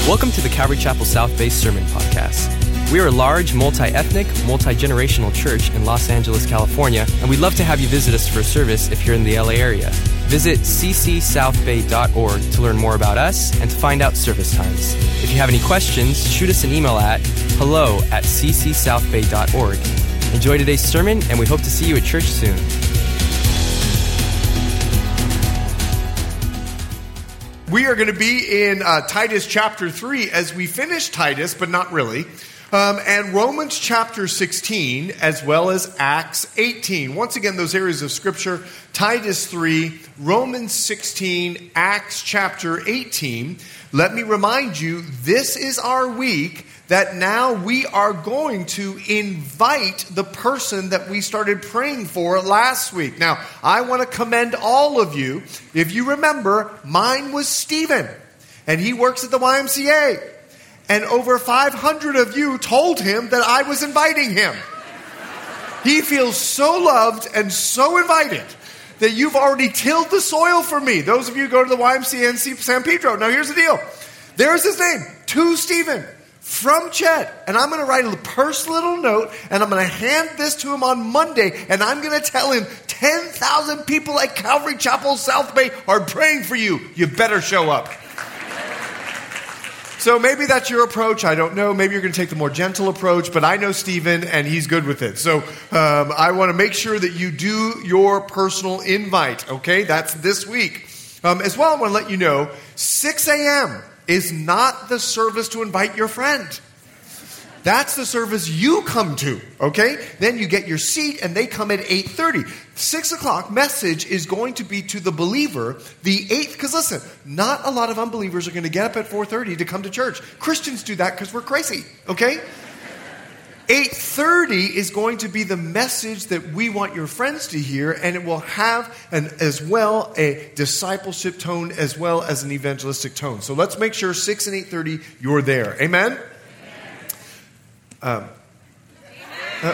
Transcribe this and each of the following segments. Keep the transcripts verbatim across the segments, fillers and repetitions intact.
Welcome to the Calvary Chapel South Bay Sermon Podcast. We are a large, multi-ethnic, multi-generational church in Los Angeles, California, and we'd love to have you visit us for a service if you're in the L A area. Visit c c south bay dot org to learn more about us and to find out service times. If you have any questions, shoot us an email at hello at c c south bay dot org. Enjoy today's sermon, and we hope to see you at church soon. We are going to be in uh, Titus chapter three as we finish Titus, but not really, um, and Romans chapter sixteen, as well as Acts eighteen. Once again, those areas of Scripture, Titus three, Romans sixteen, Acts chapter eighteen. Let me remind you, this is our week that now we are going to invite the person that we started praying for last week. Now, I want to commend all of you. If you remember, mine was Stephen, and he works at the Y M C A. And over five hundred of you told him that I was inviting him. He feels so loved and so invited that you've already tilled the soil for me. Those of you who go to the Y M C A in San Pedro. Now, here's the deal. There's his name, to Stephen. From Chet, and I'm going to write a personal little note, and I'm going to hand this to him on Monday, and I'm going to tell him ten thousand people at Calvary Chapel South Bay are praying for you. You better show up. So maybe that's your approach. I don't know. Maybe you're going to take the more gentle approach, but I know Stephen, and he's good with it. So um, I want to make sure that you do your personal invite, okay? That's this week. Um, as well, I want to let you know, six a.m., is not the service to invite your friend. That's the service you come to, okay? Then you get your seat and they come at eight thirty. Six o'clock message is going to be to the believer, the eighth, because listen, not a lot of unbelievers are going to get up at four thirty to come to church. Christians do that because we're crazy, okay? eight thirty is going to be the message that we want your friends to hear, and it will have an as well a discipleship tone as well as an evangelistic tone. So let's make sure six and eight thirty you're there. Amen? Um, uh,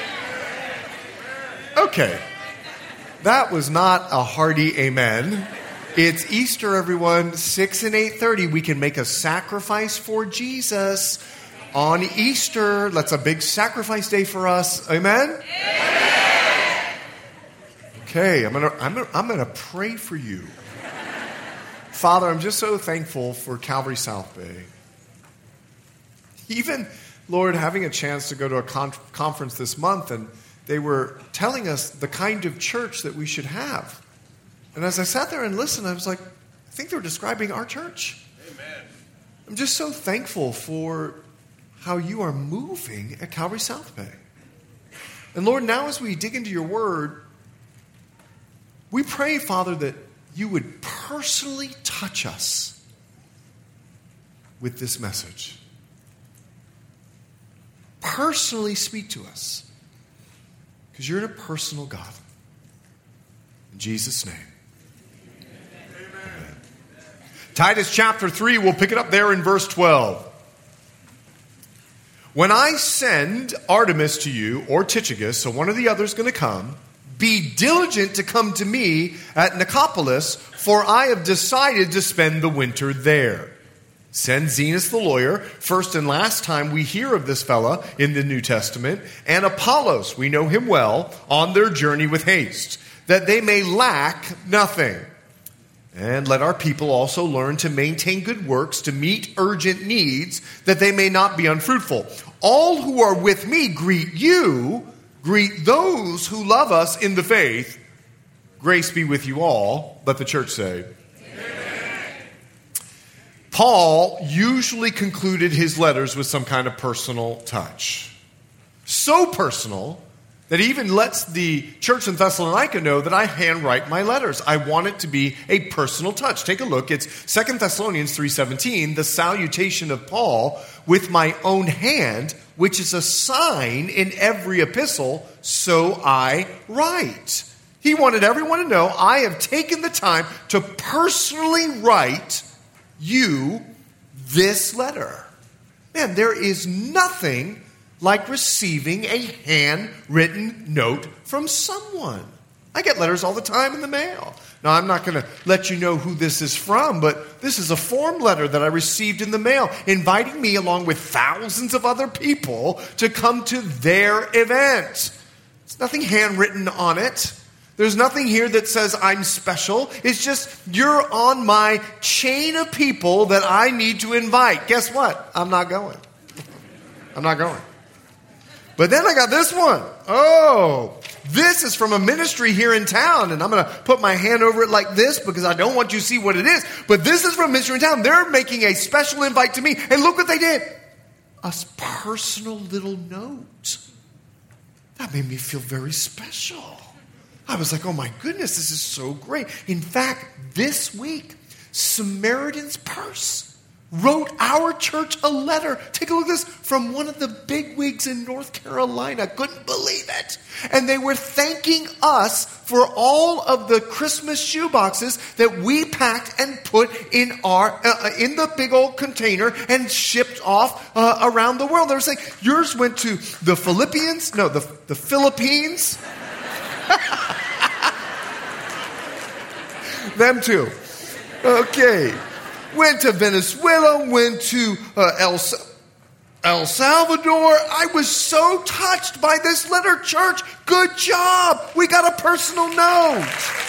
okay. That was not a hearty amen. It's Easter, everyone. six and eight thirty. We can make a sacrifice for Jesus. On Easter, that's a big sacrifice day for us. Amen? Amen. Okay, I'm gonna, I'm gonna, I'm gonna pray for you. Father, I'm just so thankful for Calvary South Bay. Even, Lord, having a chance to go to a con- conference this month, and they were telling us the kind of church that we should have. And as I sat there and listened, I was like, I think they're describing our church. Amen. I'm just so thankful for how you are moving at Calvary South Bay. And Lord, now as we dig into your word, we pray, Father, that you would personally touch us with this message. Personally speak to us. Because you're a personal God. In Jesus' name. Amen. Amen. Titus chapter three, we'll pick it up there in verse twelve. When I send Artemis to you, or Tychicus, so one or the other is going to come, be diligent to come to me at Nicopolis, for I have decided to spend the winter there. Send Zenas the lawyer, first and last time we hear of this fella in the New Testament, and Apollos, we know him well, on their journey with haste, that they may lack nothing. And let our people also learn to maintain good works, to meet urgent needs, that they may not be unfruitful. All who are with me greet you, greet those who love us in the faith. Grace be with you all. Let the church say. Amen. Paul usually concluded his letters with some kind of personal touch. So personal that he even lets the church in Thessalonica know that I handwrite my letters. I want it to be a personal touch. Take a look. It's Second Thessalonians three seventeen, the salutation of Paul, with my own hand, which is a sign in every epistle, so I write. He wanted everyone to know I have taken the time to personally write you this letter. Man, there is nothing like receiving a handwritten note from someone. I get letters all the time in the mail. Now, I'm not going to let you know who this is from, but this is a form letter that I received in the mail inviting me along with thousands of other people to come to their event. There's nothing handwritten on it. There's nothing here that says I'm special. It's just you're on my chain of people that I need to invite. Guess what? I'm not going. I'm not going. But then I got this one. Oh, this is from a ministry here in town. And I'm going to put my hand over it like this because I don't want you to see what it is. But this is from a ministry in town. They're making a special invite to me. And look what they did. A personal little note. That made me feel very special. I was like, oh my goodness, this is so great. In fact, this week, Samaritan's Purse wrote our church a letter. Take a look at this, from one of the bigwigs in North Carolina. Couldn't believe it. And they were thanking us for all of the Christmas shoeboxes that we packed and put in our uh, in the big old container and shipped off uh, around the world. They were saying, yours went to the Philippians? No, the, the Philippines. Them too. Okay. Went to Venezuela, went to uh, El, El Salvador. I was so touched by this letter. Church, good job. We got a personal note.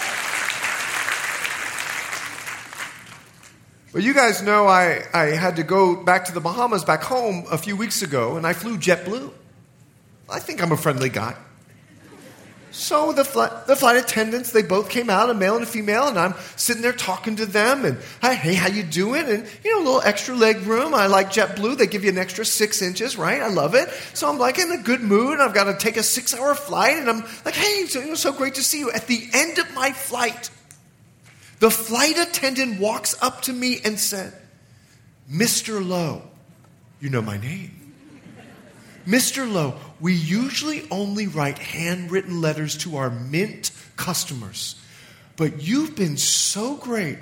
Well, you guys know I, I had to go back to the Bahamas, back home a few weeks ago, and I flew JetBlue. I think I'm a friendly guy. So the flight, the flight attendants, they both came out, a male and a female, and I'm sitting there talking to them, and hi, hey, how you doing? And, you know, a little extra leg room. I like JetBlue. They give you an extra six inches, right? I love it. So I'm like in a good mood. I've got to take a six-hour flight, and I'm like, hey, so, you know, so great to see you. At the end of my flight, the flight attendant walks up to me and said, Mister Lowe, you know my name. Mister Lowe, we usually only write handwritten letters to our Mint customers, but you've been so great.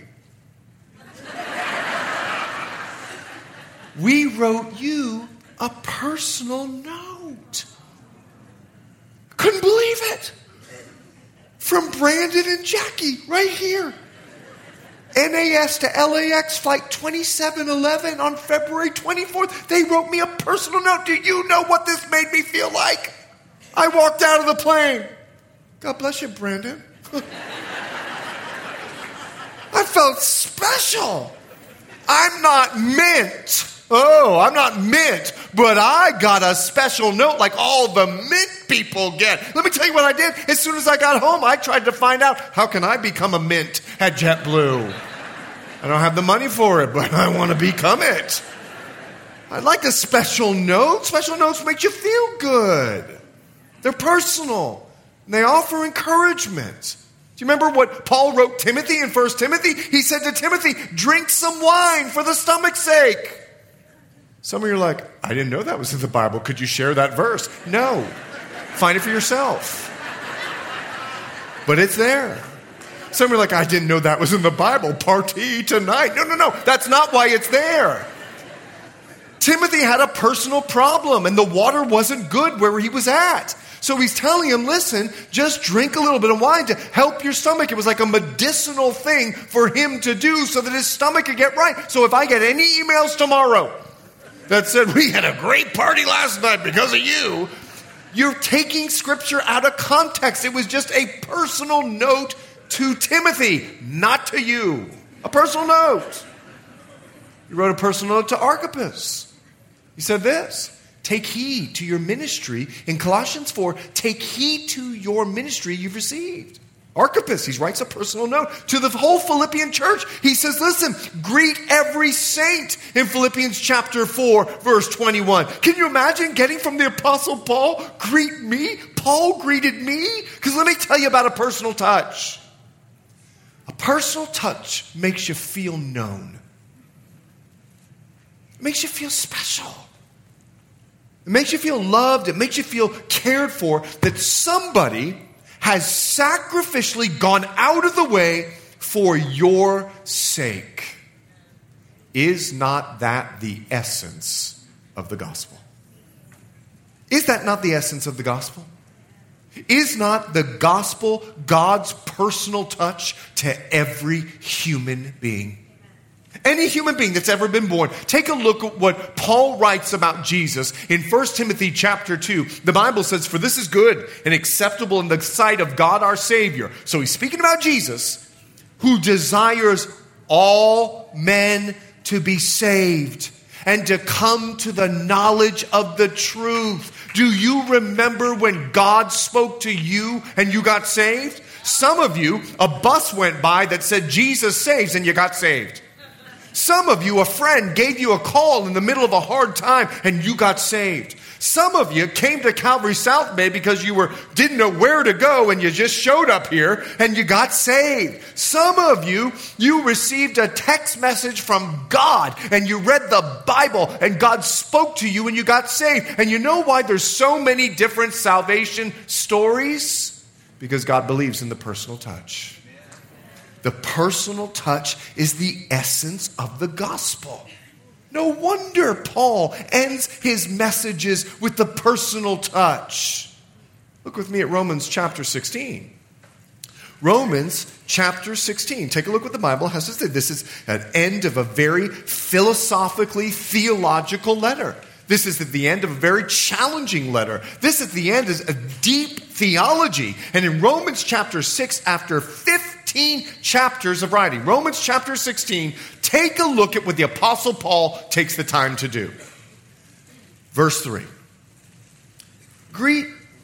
We wrote you a personal note. Couldn't believe it. From Brandon and Jackie, right here. N A S to L A X flight twenty-seven eleven on February twenty-fourth. They wrote me a personal note. Do you know what this made me feel like? I walked out of the plane. God bless you, Brandon. I felt special. I'm not Mint. Oh, I'm not Mint, but I got a special note like all the Mint people get. Let me tell you what I did. As soon as I got home, I tried to find out, how can I become a Mint at JetBlue? I don't have the money for it, but I want to become it. I like a special note. Special notes make you feel good. They're personal. And they offer encouragement. Do you remember what Paul wrote Timothy in First Timothy? He said to Timothy, drink some wine for the stomach's sake. Some of you are like, I didn't know that was in the Bible. Could you share that verse? No. Find it for yourself. But it's there. Some of you are like, I didn't know that was in the Bible. Party tonight. No, no, no. That's not why it's there. Timothy had a personal problem, and the water wasn't good where he was at. So he's telling him, listen, just drink a little bit of wine to help your stomach. It was like a medicinal thing for him to do so that his stomach could get right. So if I get any emails tomorrow that said, we had a great party last night because of you, you're taking scripture out of context. It was just a personal note to Timothy, not to you. A personal note. He wrote a personal note to Archippus. He said this, take heed to your ministry. In Colossians four, take heed to your ministry you've received. Archippus, he writes a personal note to the whole Philippian church. He says, listen, greet every saint in Philippians chapter four, verse twenty-one. Can you imagine getting from the Apostle Paul, greet me? Paul greeted me? Because let me tell you about a personal touch. A personal touch makes you feel known. It makes you feel special. It makes you feel loved. It makes you feel cared for, that somebody has sacrificially gone out of the way for your sake. Is not that the essence of the gospel? Is that not the essence of the gospel? Is not the gospel God's personal touch to every human being? Any human being that's ever been born. Take a look at what Paul writes about Jesus in First Timothy chapter two. The Bible says, "For this is good and acceptable in the sight of God our Savior." So he's speaking about Jesus, who desires all men to be saved and to come to the knowledge of the truth. Do you remember when God spoke to you and you got saved? Some of you, a bus went by that said Jesus saves and you got saved. Some of you, a friend gave you a call in the middle of a hard time and you got saved. Some of you came to Calvary South Bay because you were didn't know where to go and you just showed up here and you got saved. Some of you, you received a text message from God and you read the Bible and God spoke to you and you got saved. And you know why there's so many different salvation stories? Because God believes in the personal touch. The personal touch is the essence of the gospel. No wonder Paul ends his messages with the personal touch. Look with me at Romans chapter sixteen. Romans chapter sixteen. Take a look what the Bible has to say. This is an end of a very philosophically theological letter. This is at the end of a very challenging letter. This at the end is a deep theology. And in Romans chapter six, after fifteen chapters of writing, Romans chapter sixteen, take a look at what the Apostle Paul takes the time to do. Verse three. Greet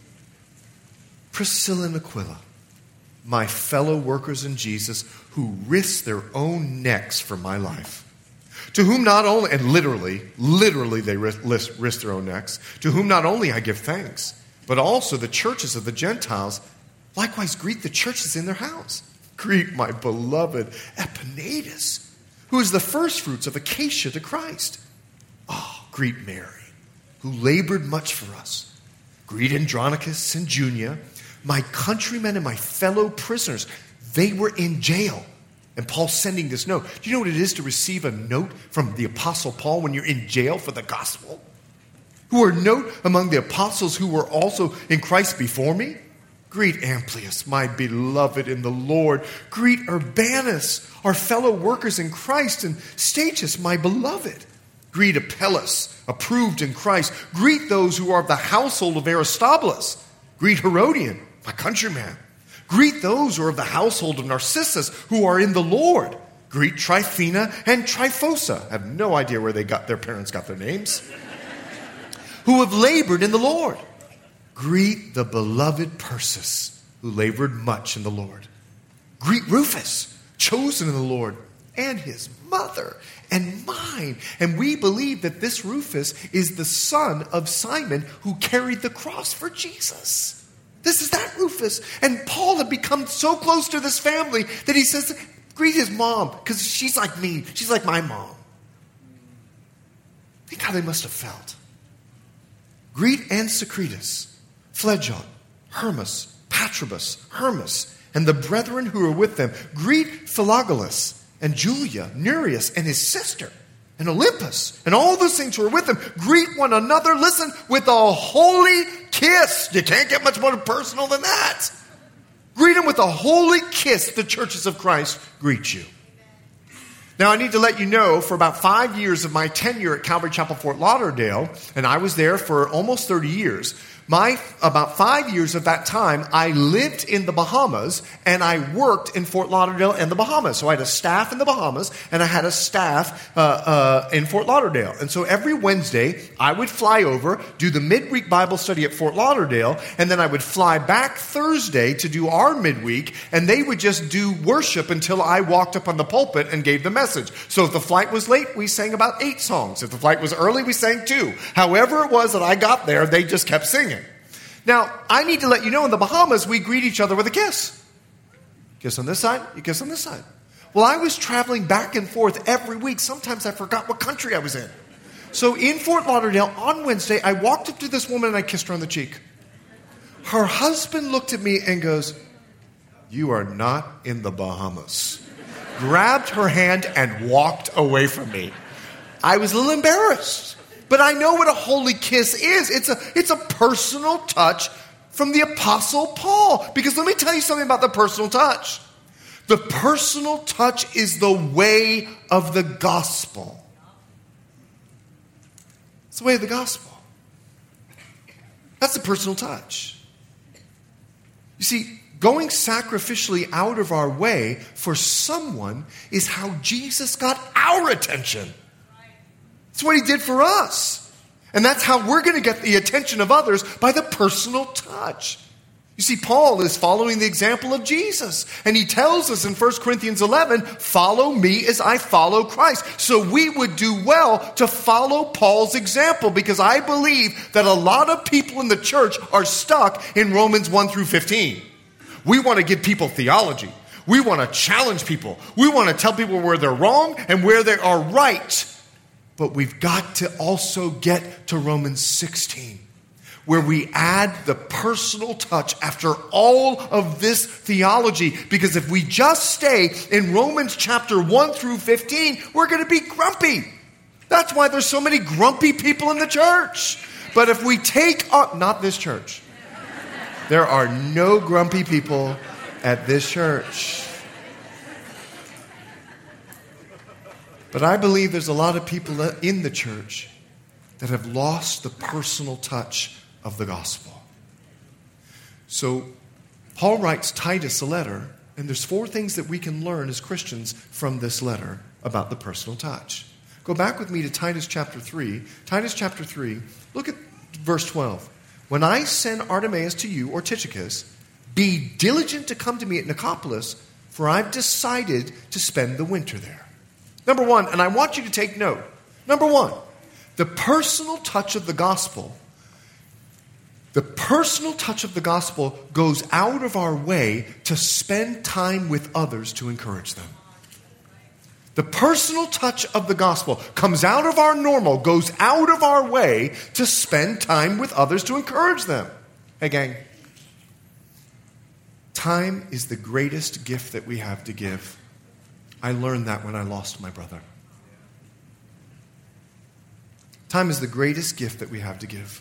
Priscilla and Aquila, my fellow workers in Jesus, who risked their own necks for my life. To whom not only, and literally, literally they risk, risk their own necks, to whom not only I give thanks, but also the churches of the Gentiles likewise greet the churches in their house. Greet my beloved Epaenetus, who is the firstfruits of Acacia to Christ. Oh, greet Mary, who labored much for us. Greet Andronicus and Junia, my countrymen and my fellow prisoners. They were in jail. And Paul's sending this note. Do you know what it is to receive a note from the Apostle Paul when you're in jail for the gospel? Who are note among the apostles who were also in Christ before me? Greet Amplias, my beloved in the Lord. Greet Urbanus, our fellow workers in Christ, and Stachys, my beloved. Greet Apelles, approved in Christ. Greet those who are of the household of Aristobulus. Greet Herodian, my countryman. Greet those who are of the household of Narcissus, who are in the Lord. Greet Tryphena and Tryphosa. I have no idea where they got their parents got their names. Who have labored in the Lord. Greet the beloved Persis, who labored much in the Lord. Greet Rufus, chosen in the Lord, and his mother and mine. And we believe that this Rufus is the son of Simon, who carried the cross for Jesus. This is that Rufus. And Paul had become so close to this family that he says, greet his mom, because she's like me. She's like my mom. Think how they must have felt. Greet Ansicretus, Phlegon, Hermas, Patrobus, Hermas, and the brethren who are with them. Greet Philologus and Julia, Nereus, and his sister, and Olympus, and all those things who are with them. Greet one another, listen, with a holy kiss. You can't get much more personal than that. Greet them with a holy kiss. The churches of Christ greet you. Now, I need to let you know, for about five years of my tenure at Calvary Chapel, Fort Lauderdale, and I was there for almost thirty years, My about five years of that time, I lived in the Bahamas and I worked in Fort Lauderdale and the Bahamas. So I had a staff in the Bahamas and I had a staff uh, uh, in Fort Lauderdale. And so every Wednesday, I would fly over, do the midweek Bible study at Fort Lauderdale, and then I would fly back Thursday to do our midweek, and they would just do worship until I walked up on the pulpit and gave the message. So if the flight was late, we sang about eight songs. If the flight was early, we sang two. However it was that I got there, they just kept singing. Now, I need to let you know, in the Bahamas, we greet each other with a kiss. Kiss on this side, you kiss on this side. Well, I was traveling back and forth every week. Sometimes I forgot what country I was in. So in Fort Lauderdale, on Wednesday, I walked up to this woman and I kissed her on the cheek. Her husband looked at me and goes, "You are not in the Bahamas." Grabbed her hand and walked away from me. I was a little embarrassed. But I know what a holy kiss is. It's a, it's a personal touch from the Apostle Paul. Because let me tell you something about the personal touch. The personal touch is the way of the gospel. It's the way of the gospel. That's the personal touch. You see, going sacrificially out of our way for someone is how Jesus got our attention. That's what he did for us. And that's how we're going to get the attention of others, by the personal touch. You see, Paul is following the example of Jesus. And he tells us in First Corinthians eleven, follow me as I follow Christ. So we would do well to follow Paul's example, because I believe that a lot of people in the church are stuck in Romans one through fifteen. We want to give people theology. We want to challenge people. We want to tell people where they're wrong and where they are right. But we've got to also get to Romans sixteen, where we add the personal touch after all of this theology. Because if we just stay in Romans chapter one through fifteen, we're going to be grumpy. That's why there's so many grumpy people in the church. But if we take up, not this church. There are no grumpy people at this church. But I believe there's a lot of people in the church that have lost the personal touch of the gospel. So Paul writes Titus a letter, and there's four things that we can learn as Christians from this letter about the personal touch. Go back with me to Titus chapter three. Titus chapter three, look at verse twelve. When I send Artemas to you, or Tychicus, be diligent to come to me at Nicopolis, for I've decided to spend the winter there. Number one, and I want you to take note. Number one, the personal touch of the gospel. The personal touch of the gospel goes out of our way to spend time with others to encourage them. The personal touch of the gospel comes out of our normal, goes out of our way to spend time with others to encourage them. Hey, gang. Time is the greatest gift that we have to give. I learned that when I lost my brother. Time is the greatest gift that we have to give.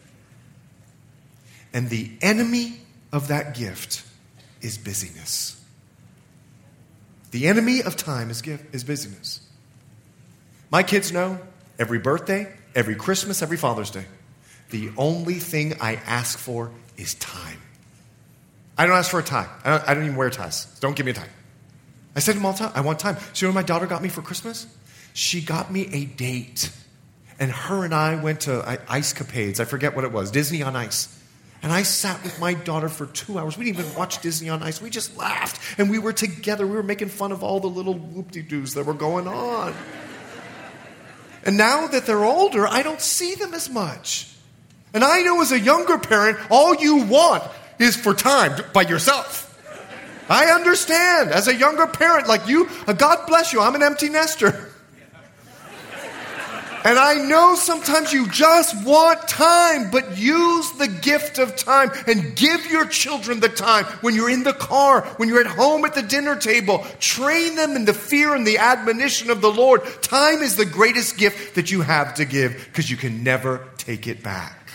And the enemy of that gift is busyness. The enemy of time is, gift, is busyness. My kids know every birthday, every Christmas, every Father's Day, the only thing I ask for is time. I don't ask for a tie. I don't, I don't even wear ties. Don't give me a tie. I said to them all the time, I want time. So you know what my daughter got me for Christmas? She got me a date. And her and I went to Ice Capades. I forget what it was. Disney on Ice. And I sat with my daughter for two hours. We didn't even watch Disney on Ice. We just laughed. And we were together. We were making fun of all the little whoop-de-doos that were going on. And now that they're older, I don't see them as much. And I know as a younger parent, all you want is for time by yourself. I understand. As a younger parent like you, God bless you, I'm an empty nester. And I know sometimes you just want time, but use the gift of time and give your children the time when you're in the car, when you're at home at the dinner table. Train them in the fear and the admonition of the Lord. Time is the greatest gift that you have to give, because you can never take it back.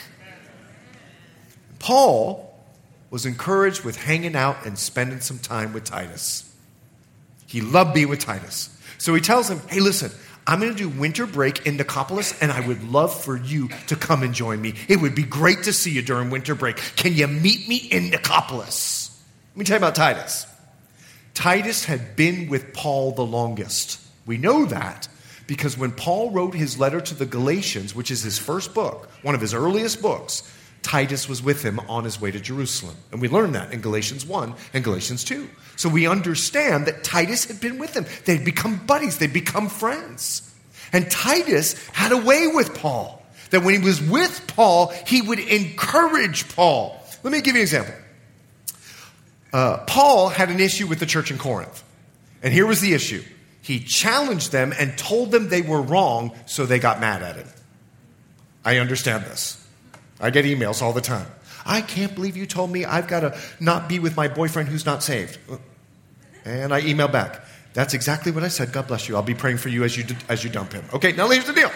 Paul was encouraged with hanging out and spending some time with Titus. He loved being with Titus. So he tells him, hey, listen, I'm going to do winter break in Nicopolis, and I would love for you to come and join me. It would be great to see you during winter break. Can you meet me in Nicopolis? Let me tell you about Titus. Titus had been with Paul the longest. We know that because when Paul wrote his letter to the Galatians, which is his first book, one of his earliest books, Titus was with him on his way to Jerusalem. And we learn that in Galatians one and Galatians two. So we understand that Titus had been with him. They'd become buddies. They'd become friends. And Titus had a way with Paul, that when he was with Paul, he would encourage Paul. Let me give you an example. Uh, Paul had an issue with the church in Corinth. And here was the issue. He challenged them and told them they were wrong, so they got mad at him. I understand this. I get emails all the time. I can't believe you told me I've got to not be with my boyfriend who's not saved. And I email back. That's exactly what I said. God bless you. I'll be praying for you as you as you dump him. Okay, now here's the deal.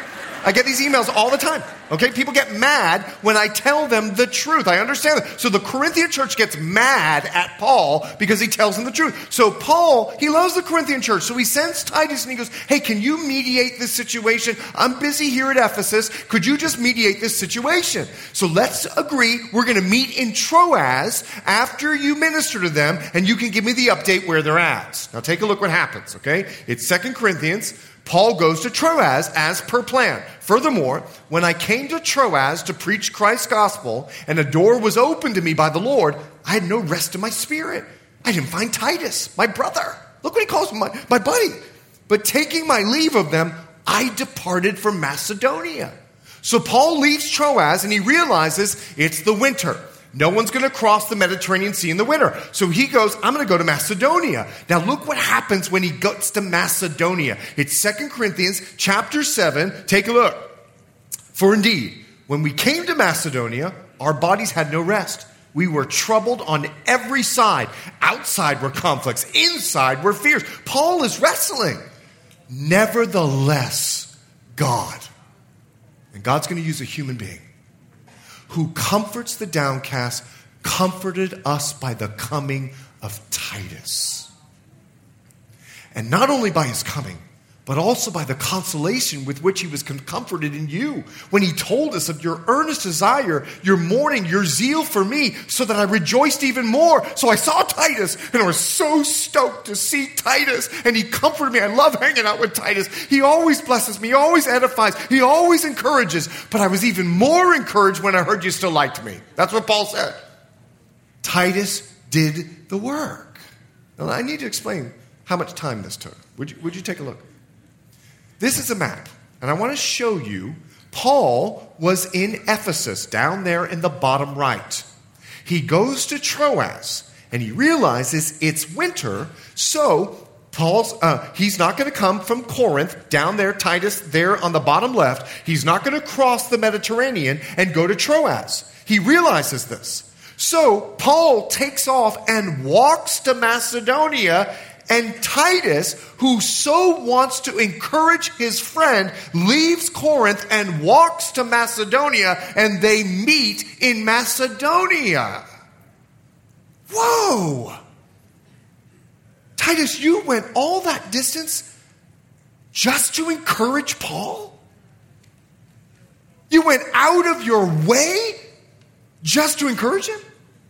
I get these emails all the time. Okay, people get mad when I tell them the truth. I understand that. So the Corinthian church gets mad at Paul because he tells them the truth. So Paul, he loves the Corinthian church. So he sends Titus and he goes, hey, can you mediate this situation? I'm busy here at Ephesus. Could you just mediate this situation? So let's agree. We're going to meet in Troas after you minister to them, and you can give me the update where they're at. Now take a look what happens, okay? It's Second Corinthians. Paul goes to Troas as per plan. Furthermore, when I came to Troas to preach Christ's gospel and a door was opened to me by the Lord, I had no rest in my spirit. I didn't find Titus, my brother. Look what he calls him, my, my buddy. But taking my leave of them, I departed for Macedonia. So Paul leaves Troas and he realizes it's the winter. No one's going to cross the Mediterranean Sea in the winter. So he goes, I'm going to go to Macedonia. Now look what happens when he gets to Macedonia. It's Second Corinthians chapter seven. Take a look. For indeed, when we came to Macedonia, our bodies had no rest. We were troubled on every side. Outside were conflicts. Inside were fears. Paul is wrestling. Nevertheless, God, and God's going to use a human being, who comforts the downcast, comforted us by the coming of Titus. And not only by his coming, but also by the consolation with which he was comforted in you, when he told us of your earnest desire, your mourning, your zeal for me, so that I rejoiced even more. So I saw Titus, and I was so stoked to see Titus, and he comforted me. I love hanging out with Titus. He always blesses me. He always edifies. He always encourages. But I was even more encouraged when I heard you still liked me. That's what Paul said. Titus did the work. Now, I need to explain how much time this took. Would you, would you take a look? This is a map, and I want to show you Paul was in Ephesus, down there in the bottom right. He goes to Troas, and he realizes it's winter, so Paul's uh, he's not going to come from Corinth, down there, Titus, there on the bottom left. He's not going to cross the Mediterranean and go to Troas. He realizes this. So Paul takes off and walks to Macedonia. And Titus, who so wants to encourage his friend, leaves Corinth and walks to Macedonia, and they meet in Macedonia. Whoa! Titus, you went all that distance just to encourage Paul? You went out of your way just to encourage him?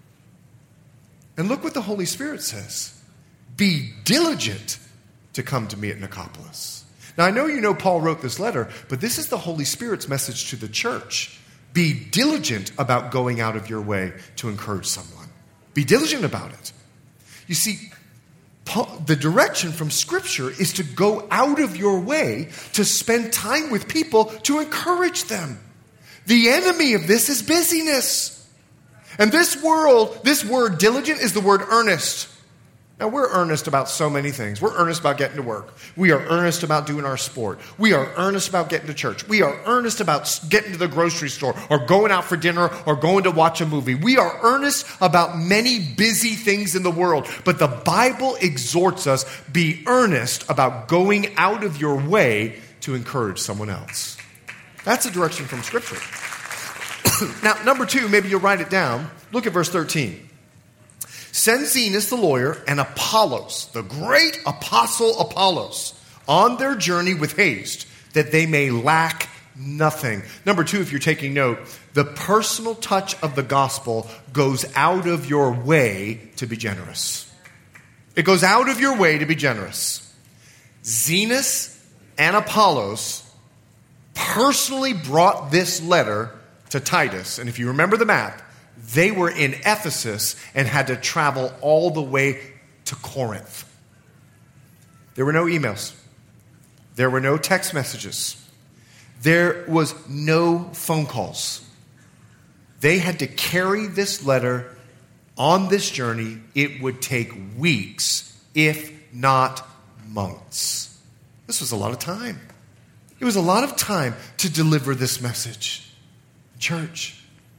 And look what the Holy Spirit says. Be diligent to come to me at Nicopolis. Now, I know you know Paul wrote this letter, but this is the Holy Spirit's message to the church. Be diligent about going out of your way to encourage someone. Be diligent about it. You see, Paul, the direction from Scripture is to go out of your way to spend time with people to encourage them. The enemy of this is busyness. And this world, this word diligent is the word earnest. Now, we're earnest about so many things. We're earnest about getting to work. We are earnest about doing our sport. We are earnest about getting to church. We are earnest about getting to the grocery store or going out for dinner or going to watch a movie. We are earnest about many busy things in the world. But the Bible exhorts us, be earnest about going out of your way to encourage someone else. That's a direction from Scripture. Now, number two, maybe you'll write it down. Look at verse thirteen. Send Zenas the lawyer and Apollos, the great apostle Apollos, on their journey with haste, that they may lack nothing. Number two, if you're taking note, the personal touch of the gospel goes out of your way to be generous. It goes out of your way to be generous. Zenas and Apollos personally brought this letter to Titus. And if you remember the map, they were in Ephesus and had to travel all the way to Corinth. There were no emails. There were no text messages. There was no phone calls. They had to carry this letter on this journey. It would take weeks, if not months. This was a lot of time. It was a lot of time to deliver this message. Church,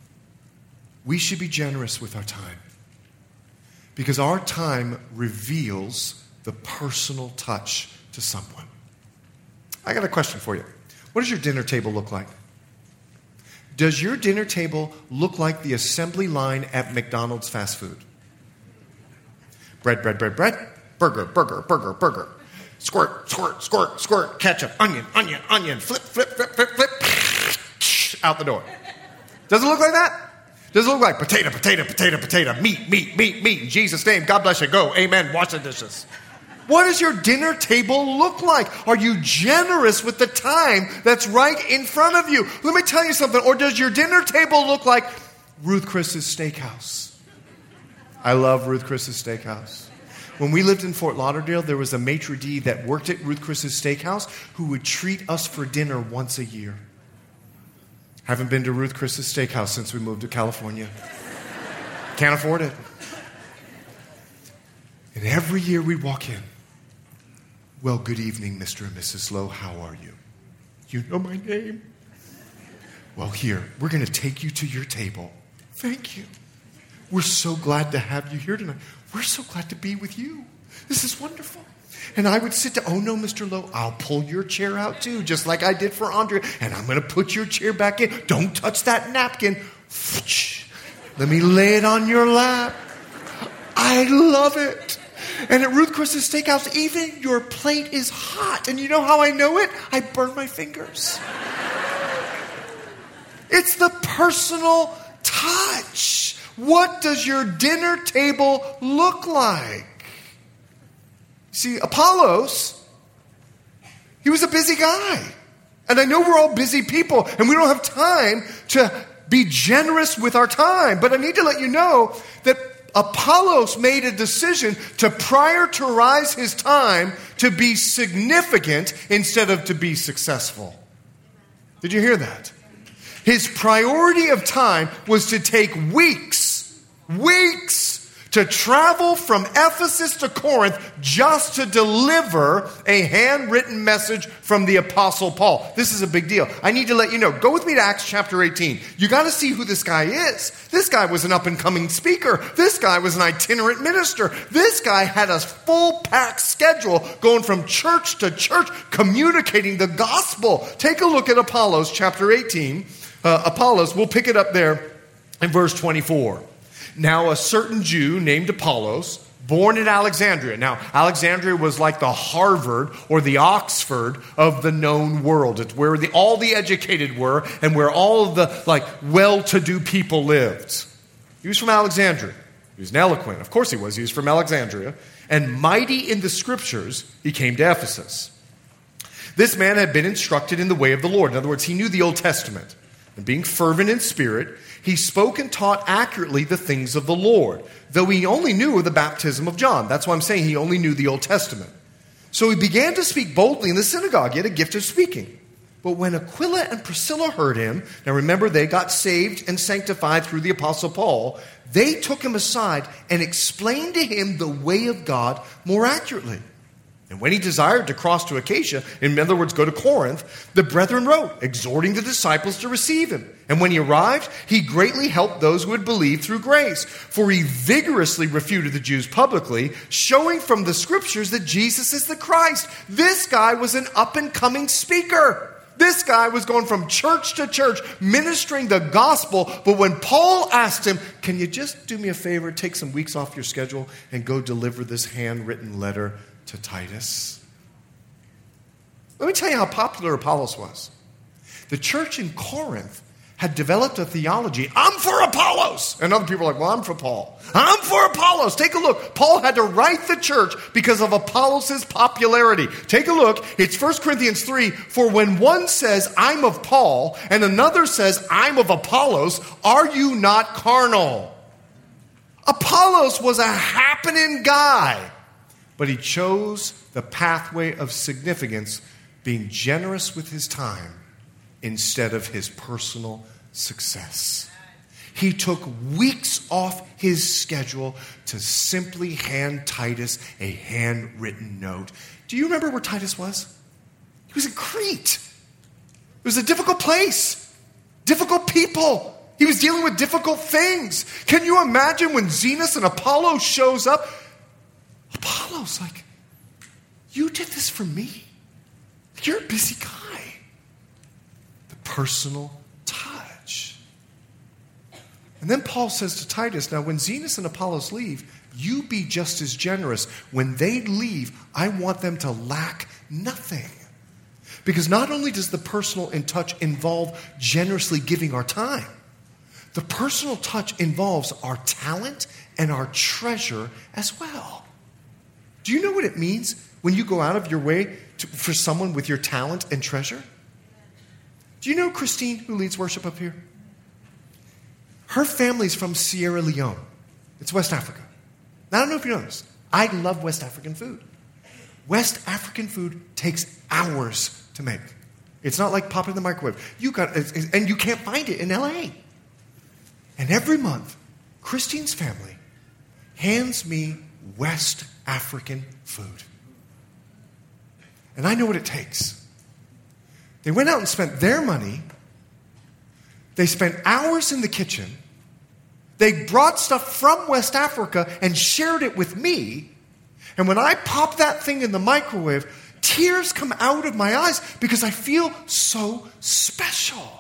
we should be generous with our time, because our time reveals the personal touch to someone. I got a question for you. What does your dinner table look like? Does your dinner table look like the assembly line at McDonald's fast food? Bread, bread, bread, bread. Burger, burger, burger, burger. Squirt, squirt, squirt, squirt. Ketchup, onion, onion, onion. Flip, flip, flip, flip, flip. Out the door. Does it look like that? Does it look like potato, potato, potato, potato, meat, meat, meat, meat? In Jesus' name, God bless you. Go. Amen. Wash the dishes. What does your dinner table look like? Are you generous with the time that's right in front of you? Let me tell you something. Or does your dinner table look like Ruth Chris's Steakhouse? I love Ruth Chris's Steakhouse. When we lived in Fort Lauderdale, there was a maitre d' that worked at Ruth Chris's Steakhouse who would treat us for dinner once a year. Haven't been to Ruth Chris's Steakhouse since we moved to California. Can't afford it. And every year we'd walk in. Well, good evening, Mister and Missus Lowe. How are you? You know my name? Well, here, we're going to take you to your table. Thank you. We're so glad to have you here tonight. We're so glad to be with you. This is wonderful. And I would sit down. Oh, no, Mister Lowe, I'll pull your chair out too, just like I did for Andrea. And I'm going to put your chair back in. Don't touch that napkin. Let me lay it on your lap. I love it. And at Ruth Chris's Steakhouse, even your plate is hot. And you know how I know it? I burn my fingers. It's the personal touch. What does your dinner table look like? See, Apollos, he was a busy guy. And I know we're all busy people, and we don't have time to be generous with our time. But I need to let you know that Apollos made a decision to prioritize his time to be significant instead of to be successful. Did you hear that? His priority of time was to take weeks, weeks to travel from Ephesus to Corinth just to deliver a handwritten message from the Apostle Paul. This is a big deal. I need to let you know. Go with me to Acts chapter eighteen. You got to see who this guy is. This guy was an up-and-coming speaker. This guy was an itinerant minister. This guy had a full-packed schedule going from church to church, communicating the gospel. Take a look at Apollos chapter eighteen. Uh, Apollos, we'll pick it up there in verse twenty-four. Now a certain Jew named Apollos, born in Alexandria. Now, Alexandria was like the Harvard or the Oxford of the known world. It's where the, all the educated were and where all of the like well-to-do people lived. He was from Alexandria. He was an eloquent. Of course he was. He was from Alexandria. And mighty in the scriptures, he came to Ephesus. This man had been instructed in the way of the Lord. In other words, he knew the Old Testament. And being fervent in spirit, he spoke and taught accurately the things of the Lord, though he only knew of the baptism of John. That's why I'm saying he only knew the Old Testament. So he began to speak boldly in the synagogue. He had a gift of speaking. But when Aquila and Priscilla heard him, now remember they got saved and sanctified through the Apostle Paul, they took him aside and explained to him the way of God more accurately. And when he desired to cross to Achaia, in other words, go to Corinth, the brethren wrote, exhorting the disciples to receive him. And when he arrived, he greatly helped those who had believed through grace. For he vigorously refuted the Jews publicly, showing from the scriptures that Jesus is the Christ. This guy was an up-and-coming speaker. This guy was going from church to church, ministering the gospel. But when Paul asked him, can you just do me a favor, take some weeks off your schedule and go deliver this handwritten letter to Titus? Let me tell you how popular Apollos was. The church in Corinth had developed a theology. I'm for Apollos. And other people are like, well, I'm for Paul. I'm for Apollos. Take a look. Paul had to write the church because of Apollos' popularity. Take a look. It's First Corinthians three. For when one says, I'm of Paul, and another says, I'm of Apollos, are you not carnal? Apollos was a happening guy. But he chose the pathway of significance, being generous with his time instead of his personal success. He took weeks off his schedule to simply hand Titus a handwritten note. Do you remember where Titus was? He was in Crete. It was a difficult place, difficult people. He was dealing with difficult things. Can you imagine when Zenas and Apollo shows up? Apollo's like, you did this for me? You're a busy guy. personal touch. And then Paul says to Titus, now when Zenas and Apollos leave, you be just as generous. When they leave, I want them to lack nothing. Because not only does the personal in touch involve generously giving our time, the personal touch involves our talent and our treasure as well. Do you know what it means when you go out of your way to, for someone with your talent and treasure? Do you know Christine, who leads worship up here? Her family's from Sierra Leone. It's West Africa. Now, I don't know if you know this. I love West African food. West African food takes hours to make. It's not like pop it in the microwave. You got, and you can't find it in L A. And every month, Christine's family hands me West African food. And I know what it takes. They went out and spent their money. They spent hours in the kitchen. They brought stuff from West Africa and shared it with me. And when I pop that thing in the microwave, tears come out of my eyes because I feel so special.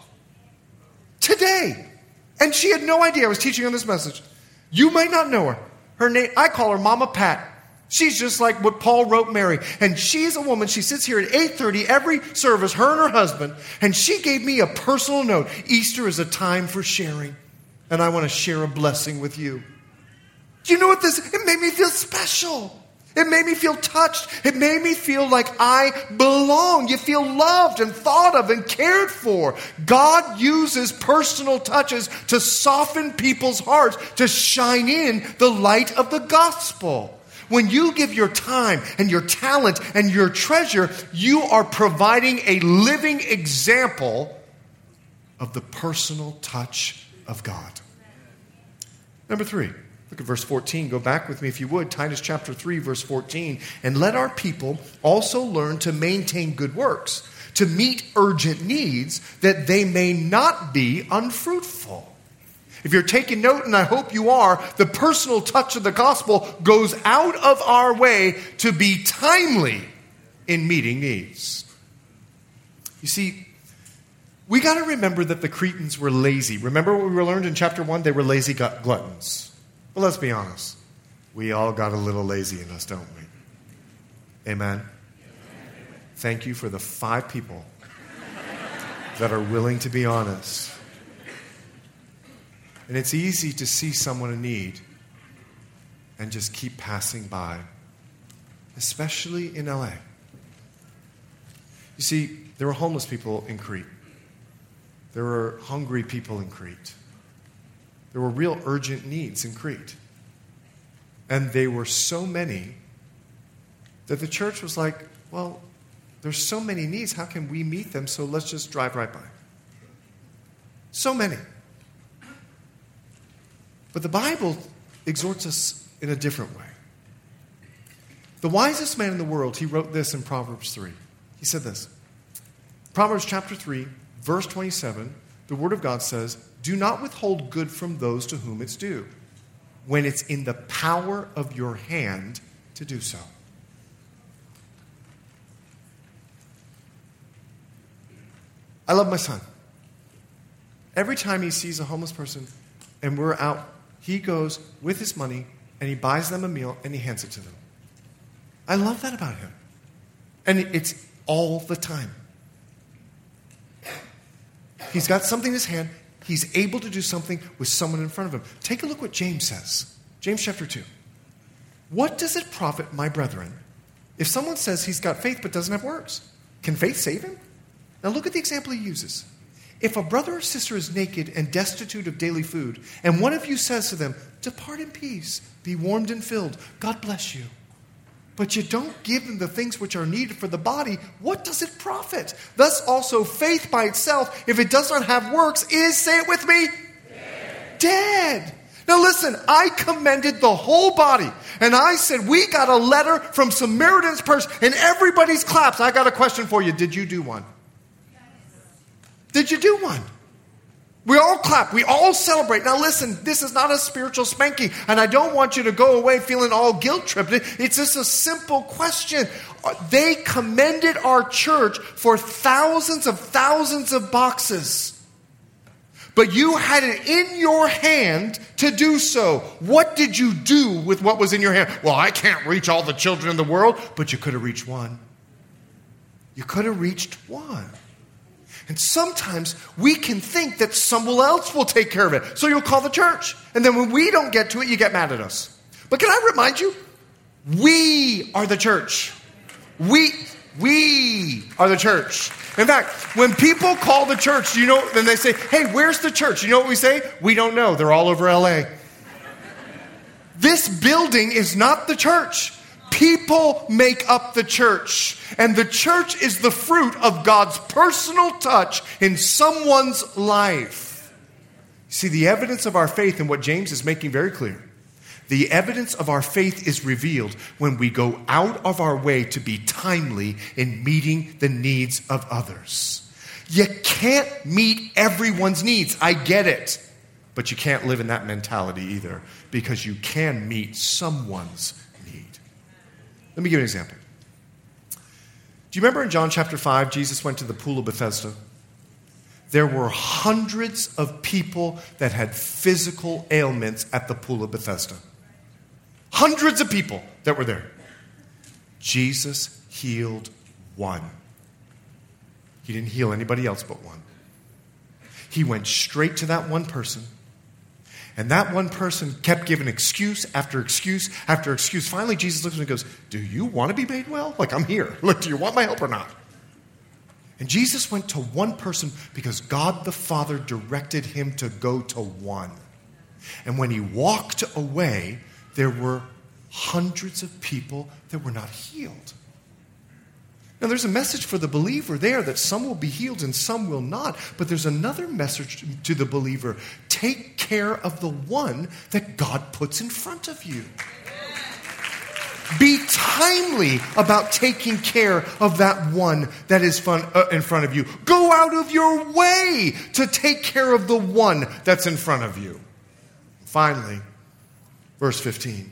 Today. And she had no idea I was teaching on this message. You might not know her. Her name, I call her Mama Pat. She's just like what Paul wrote Mary. And she's a woman, she sits here at eight thirty every service, her and her husband, and she gave me a personal note. Easter is a time for sharing, and I want to share a blessing with you. Do you know what this, it made me feel special. It made me feel touched. It made me feel like I belong. You feel loved and thought of and cared for. God uses personal touches to soften people's hearts, to shine in the light of the gospel. When you give your time and your talent and your treasure, you are providing a living example of the personal touch of God. Number three. Look at verse fourteen. Go back with me if you would. Titus chapter three, verse fourteen. And let our people also learn to maintain good works, to meet urgent needs, that they may not be unfruitful. If you're taking note, and I hope you are, the personal touch of the gospel goes out of our way to be timely in meeting needs. You see, we got to remember that the Cretans were lazy. Remember what we learned in chapter one? They were lazy gluttons. Well, let's be honest. We all got a little lazy in us, don't we? Amen? Thank you for the five people that are willing to be honest. And it's easy to see someone in need and just keep passing by, especially in L A. You see, there were homeless people in Crete. There were hungry people in Crete. There were real urgent needs in Crete. And they were so many that the church was like, well, there's so many needs. How can we meet them? So let's just drive right by. So many. But the Bible exhorts us in a different way. The wisest man in the world, he wrote this in Proverbs three. He said this. Proverbs chapter three, verse twenty-seven, the Word of God says, do not withhold good from those to whom it's due, when it's in the power of your hand to do so. I love my son. Every time he sees a homeless person and we're out, he goes with his money and he buys them a meal and he hands it to them. I love that about him. And it's all the time. He's got something in his hand. He's able to do something with someone in front of him. Take a look what James says. James chapter two. What does it profit, my brethren, if someone says he's got faith but doesn't have works? Can faith save him? Now look at the example he uses. If a brother or sister is naked and destitute of daily food, and one of you says to them, depart in peace, be warmed and filled, God bless you, but you don't give them the things which are needed for the body, what does it profit? Thus also faith by itself, if it does not have works, is, say it with me, dead. Dead. Now listen, I commended the whole body, and I said, we got a letter from Samaritan's Purse, and everybody's claps. I got a question for you. Did you do one? Did you do one? We all clap. We all celebrate. Now listen, this is not a spiritual spanking, and I don't want you to go away feeling all guilt-tripped. It's just a simple question. They commended our church for thousands of thousands of boxes. But you had it in your hand to do so. What did you do with what was in your hand? Well, I can't reach all the children in the world, but you could have reached one. You could have reached one. And sometimes we can think that someone else will take care of it. So you'll call the church. And then when we don't get to it, you get mad at us. But can I remind you? We are the church. We, we are the church. In fact, when people call the church, you know, then they say, hey, where's the church? You know what we say? We don't know. They're all over L A. This building is not the church. People make up the church. And the church is the fruit of God's personal touch in someone's life. See, the evidence of our faith, and what James is making very clear, the evidence of our faith is revealed when we go out of our way to be timely in meeting the needs of others. You can't meet everyone's needs. I get it. But you can't live in that mentality either, because you can meet someone's need. Let me give you an example. Do you remember in John chapter five, Jesus went to the pool of Bethesda? There were hundreds of people that had physical ailments at the pool of Bethesda. Hundreds of people that were there. Jesus healed one. He didn't heal anybody else but one. He went straight to that one person. And that one person kept giving excuse after excuse after excuse. Finally, Jesus looks at him and goes, do you want to be made well? Like, I'm here. Look, do you want my help or not? And Jesus went to one person because God the Father directed him to go to one. And when he walked away, there were hundreds of people that were not healed. Now, there's a message for the believer there that some will be healed and some will not. But there's another message to the believer. Take care of the one that God puts in front of you. Be timely about taking care of that one that is fun, uh, in front of you. Go out of your way to take care of the one that's in front of you. Finally, verse fifteen.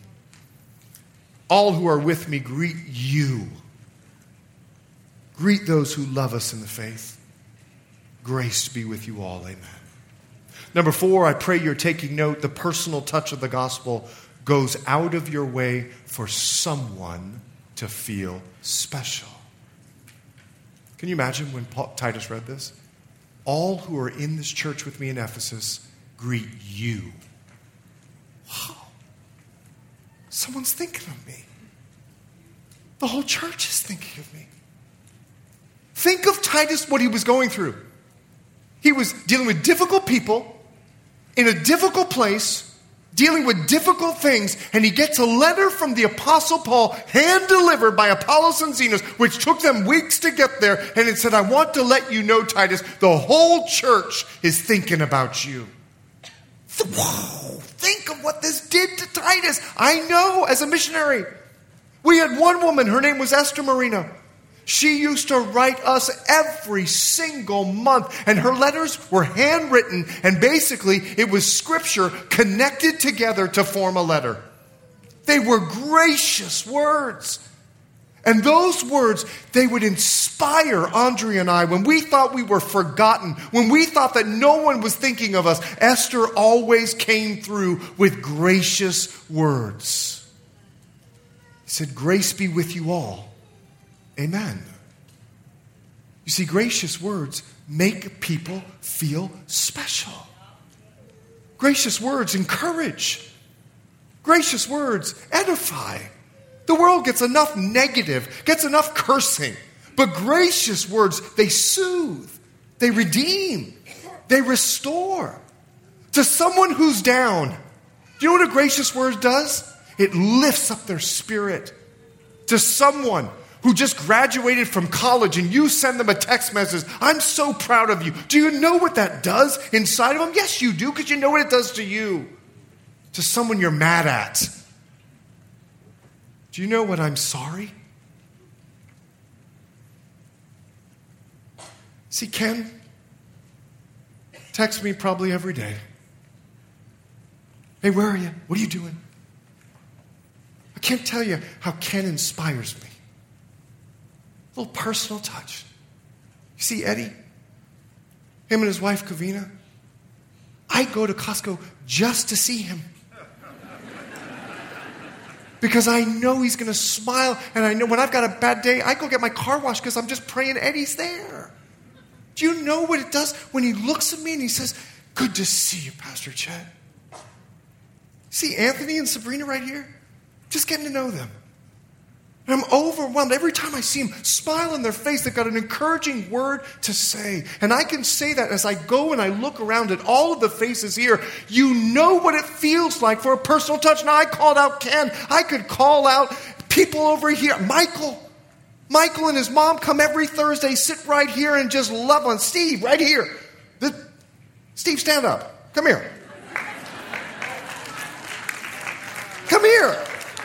All who are with me greet you. Greet those who love us in the faith. Grace be with you all. Amen. Number four, I pray you're taking note. The personal touch of the gospel goes out of your way for someone to feel special. Can you imagine when Paul, Titus read this? All who are in this church with me in Ephesus greet you. Wow. Someone's thinking of me. The whole church is thinking of me. Think of Titus, what he was going through. He was dealing with difficult people in a difficult place, dealing with difficult things, and he gets a letter from the Apostle Paul, hand-delivered by Apollos and Zenos, which took them weeks to get there, and it said, I want to let you know, Titus, the whole church is thinking about you. Whoa, think of what this did to Titus. I know, as a missionary. We had one woman, her name was Esther Marina. She used to write us every single month, and her letters were handwritten, and basically it was scripture connected together to form a letter. They were gracious words. And those words, they would inspire Andrea and I when we thought we were forgotten, when we thought that no one was thinking of us. Esther always came through with gracious words. He said, grace be with you all. Amen. You see, gracious words make people feel special. Gracious words encourage. Gracious words edify. The world gets enough negative, gets enough cursing. But gracious words, they soothe, they redeem, they restore. To someone who's down, do you know what a gracious word does? It lifts up their spirit. To someone who just graduated from college and you send them a text message, I'm so proud of you. Do you know what that does inside of them? Yes, you do, because you know what it does to you. To someone you're mad at. Do you know what I'm sorry? See, Ken, texts me probably every day. Hey, where are you? What are you doing? I can't tell you how Ken inspires me. A little personal touch. You see Eddie? Him and his wife, Kavina? I go to Costco just to see him. Because I know he's going to smile, and I know when I've got a bad day, I go get my car washed because I'm just praying Eddie's there. Do you know what it does when he looks at me and he says, good to see you, Pastor Chet. See Anthony and Sabrina right here? Just getting to know them. And I'm overwhelmed. Every time I see them, smile on their face, they've got an encouraging word to say. And I can say that as I go and I look around at all of the faces here, you know what it feels like for a personal touch. Now, I called out Ken. I could call out people over here. Michael. Michael and his mom come every Thursday, sit right here and just love on Steve right here. The, Steve, stand up. Come here. Come here.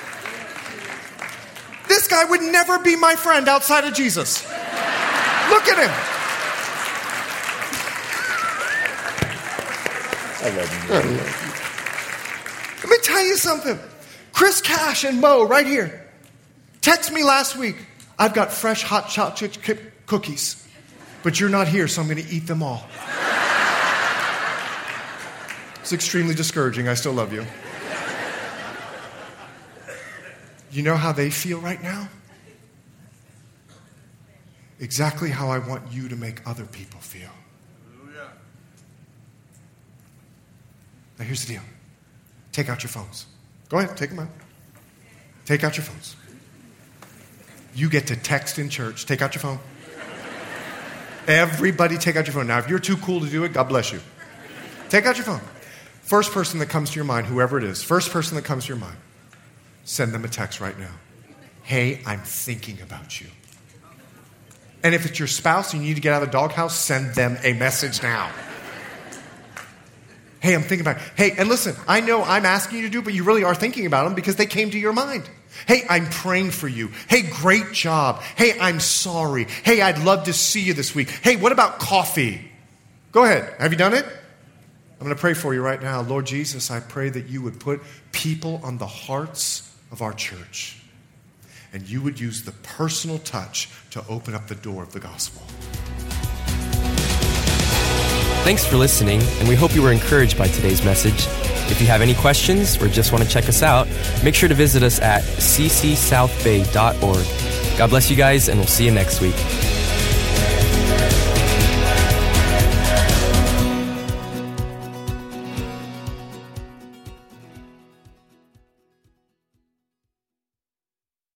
This guy would never be my friend outside of Jesus. Look at him. I love you. Let me tell you something. Chris Cash and Mo right here text me last week. I've got fresh hot chocolate chip cookies, but you're not here, so I'm going to eat them all. It's extremely discouraging. I still love you. You know how they feel right now? Exactly how I want you to make other people feel. Now here's the deal. Take out your phones. Go ahead, take them out. Take out your phones. You get to text in church. Take out your phone. Everybody take out your phone. Now, if you're too cool to do it, God bless you. Take out your phone. First person that comes to your mind, whoever it is, first person that comes to your mind, send them a text right now. Hey, I'm thinking about you. And if it's your spouse and you need to get out of the doghouse, send them a message now. Hey, I'm thinking about it. Hey, and listen, I know I'm asking you to do, but you really are thinking about them because they came to your mind. Hey, I'm praying for you. Hey, great job. Hey, I'm sorry. Hey, I'd love to see you this week. Hey, what about coffee? Go ahead. Have you done it? I'm going to pray for you right now. Lord Jesus, I pray that you would put people on the hearts of our church, and you would use the personal touch to open up the door of the gospel. Thanks for listening, and we hope you were encouraged by today's message. If you have any questions or just want to check us out, make sure to visit us at c c south bay dot org. God bless you guys, and we'll see you next week.